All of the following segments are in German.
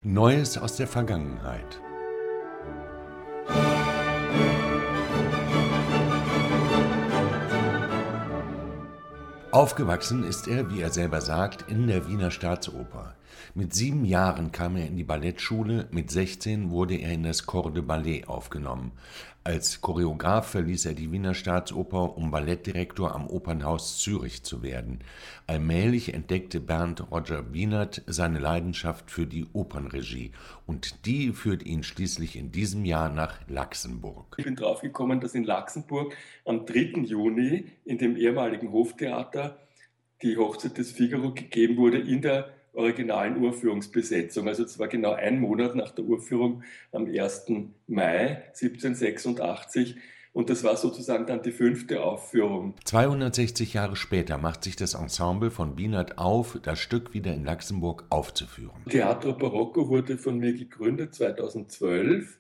Neues aus der Vergangenheit. Aufgewachsen ist er, wie er selber sagt, in der Wiener Staatsoper. Mit 7 Jahren kam er in die Ballettschule, mit 16 wurde er in das Corps de Ballet aufgenommen. Als Choreograf verließ er die Wiener Staatsoper, um Ballettdirektor am Opernhaus Zürich zu werden. Allmählich entdeckte Bernd Roger Bienert seine Leidenschaft für die Opernregie und die führt ihn schließlich in diesem Jahr nach Laxenburg. Ich bin draufgekommen, dass in Laxenburg am 3. Juni in dem ehemaligen Hoftheater die Hochzeit des Figaro gegeben wurde in der originalen Uraufführungsbesetzung. Also es war genau 1 Monat nach der Uraufführung am 1. Mai 1786 und das war sozusagen dann die 5. Aufführung. 260 Jahre später macht sich das Ensemble von Bienert auf, das Stück wieder in Laxenburg aufzuführen. Teatro Barocco wurde von mir gegründet 2012,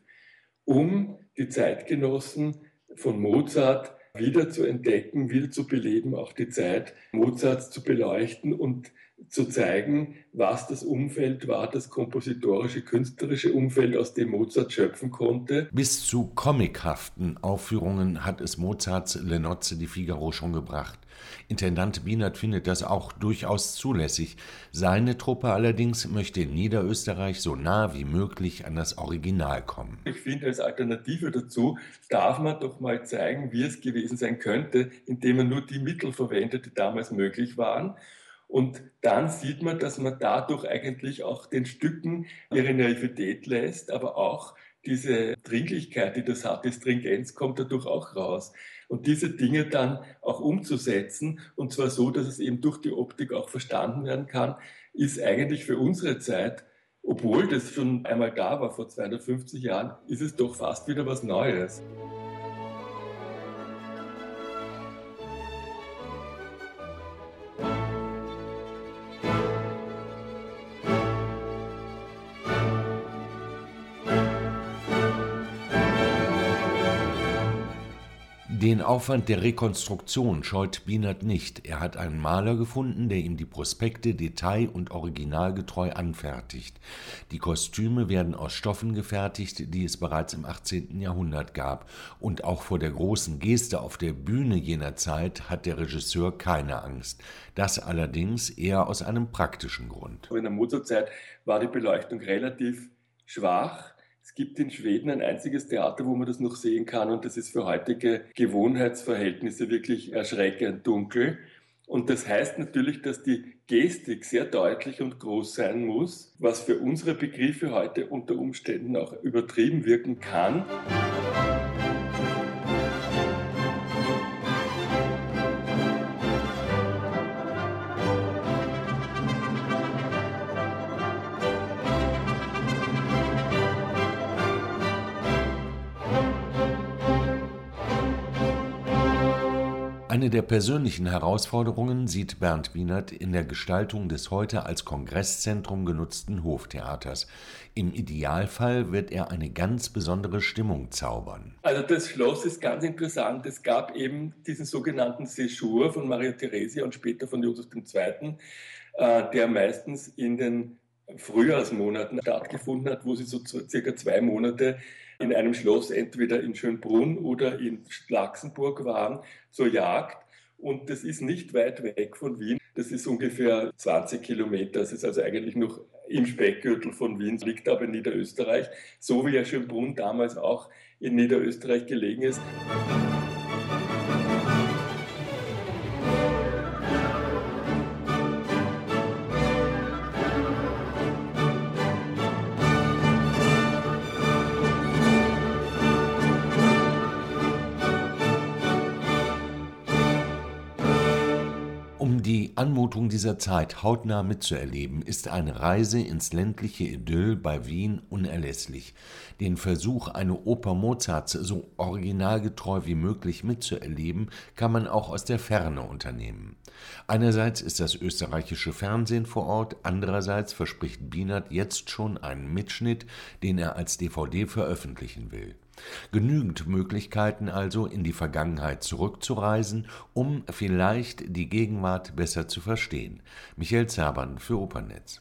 um die Zeitgenossen von Mozart wieder zu entdecken, wieder zu beleben, auch die Zeit Mozarts zu beleuchten und zu zeigen, was das Umfeld war, das kompositorische, künstlerische Umfeld, aus dem Mozart schöpfen konnte. Bis zu comichaften Aufführungen hat es Mozarts Le Nozze di Figaro schon gebracht. Intendant Bienert findet das auch durchaus zulässig. Seine Truppe allerdings möchte in Niederösterreich so nah wie möglich an das Original kommen. Ich finde, als Alternative dazu darf man doch mal zeigen, wie es gewesen sein könnte, indem man nur die Mittel verwendet, die damals möglich waren. Und dann sieht man, dass man dadurch eigentlich auch den Stücken ihre Naivität lässt, aber auch diese Dringlichkeit, die das hat, die Stringenz kommt dadurch auch raus. Und diese Dinge dann auch umzusetzen, und zwar so, dass es eben durch die Optik auch verstanden werden kann, ist eigentlich für unsere Zeit, obwohl das schon einmal da war vor 250 Jahren, ist es doch fast wieder was Neues. Den Aufwand der Rekonstruktion scheut Bienert nicht. Er hat einen Maler gefunden, der ihm die Prospekte detail- und originalgetreu anfertigt. Die Kostüme werden aus Stoffen gefertigt, die es bereits im 18. Jahrhundert gab. Und auch vor der großen Geste auf der Bühne jener Zeit hat der Regisseur keine Angst. Das allerdings eher aus einem praktischen Grund. In der Mozartzeit war die Beleuchtung relativ schwach. Es gibt in Schweden ein einziges Theater, wo man das noch sehen kann, und das ist für heutige Gewohnheitsverhältnisse wirklich erschreckend dunkel. Und das heißt natürlich, dass die Gestik sehr deutlich und groß sein muss, was für unsere Begriffe heute unter Umständen auch übertrieben wirken kann. Eine der persönlichen Herausforderungen sieht Bernd Bienert in der Gestaltung des heute als Kongresszentrum genutzten Hoftheaters. Im Idealfall wird er eine ganz besondere Stimmung zaubern. Also das Schloss ist ganz interessant. Es gab eben diesen sogenannten Séjour von Maria Theresia und später von Josef II., der meistens in den Frühjahrsmonaten stattgefunden hat, wo sie so circa 2 Monate in einem Schloss, entweder in Schönbrunn oder in Laxenburg waren, zur Jagd. Und das ist nicht weit weg von Wien. Das ist ungefähr 20 Kilometer. Das ist also eigentlich noch im Speckgürtel von Wien, liegt aber in Niederösterreich, so wie ja Schönbrunn damals auch in Niederösterreich gelegen ist. Um die Anmutung dieser Zeit hautnah mitzuerleben, ist eine Reise ins ländliche Idyll bei Wien unerlässlich. Den Versuch, eine Oper Mozarts so originalgetreu wie möglich mitzuerleben, kann man auch aus der Ferne unternehmen. Einerseits ist das österreichische Fernsehen vor Ort, andererseits verspricht Bienert jetzt schon einen Mitschnitt, den er als DVD veröffentlichen will. Genügend Möglichkeiten also, in die Vergangenheit zurückzureisen, um vielleicht die Gegenwart besser zu verstehen. Michael Zerban für Opernnetz.